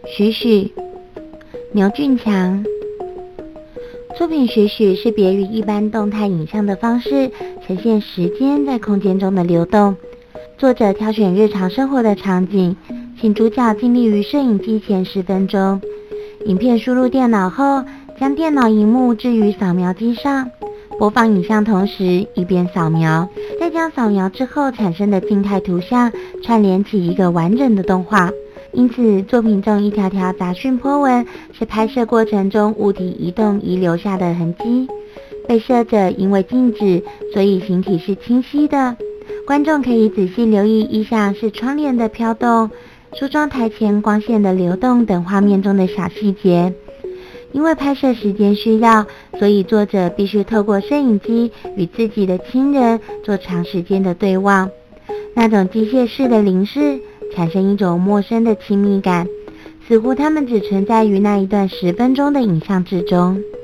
许许，牛俊强。作品许许是别于一般动态影像的方式，呈现时间在空间中的流动。作者挑选日常生活的场景，请主角静立于摄影机前10分钟。影片输入电脑后，将电脑萤幕置于扫描机上，播放影像同时一边扫描，再将扫描之后产生的静态图像串联起一个完整的动画。因此，作品中一条条杂讯波纹是拍摄过程中物体移动遗留下的痕迹。被摄者因为静止，所以形体是清晰的。观众可以仔细留意意象是窗帘的飘动、梳妆台前光线的流动等画面中的小细节。因为拍摄时间需要，所以作者必须透过摄影机与自己的亲人做长时间的对望。那种机械式的凝视产生一种陌生的亲密感，似乎他们只存在于那一段10分钟的影像之中。